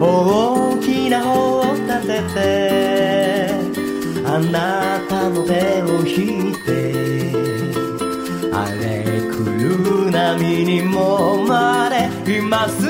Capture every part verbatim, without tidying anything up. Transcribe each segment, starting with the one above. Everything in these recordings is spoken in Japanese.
大きな帆を立ててあなたの手を引いて荒れ狂う波にもまれ今すぐ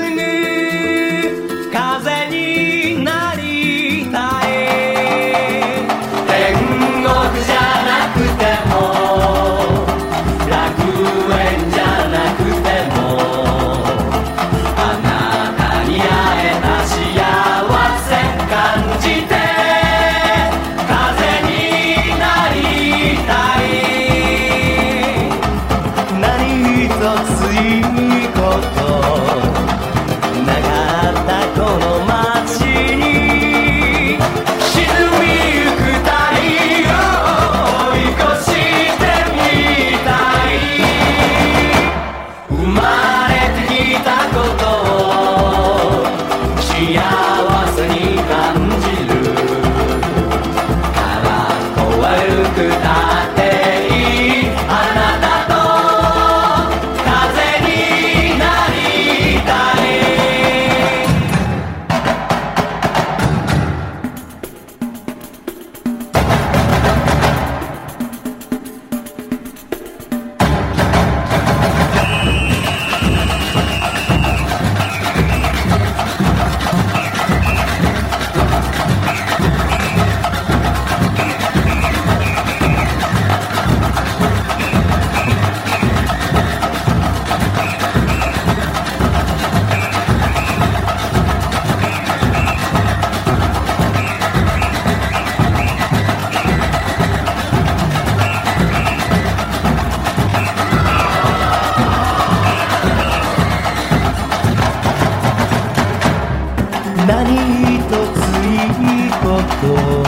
風になりたい天国じゃなくても楽園じゃなくてもあなたに会えた幸せ感じて風になりたい何一ついいことなかったこの街に沈みゆく太陽を追い越してみたい生まれてきたことを幸せに感じるからっこ悪くたっていいあなたと風になりたい何一ついいこと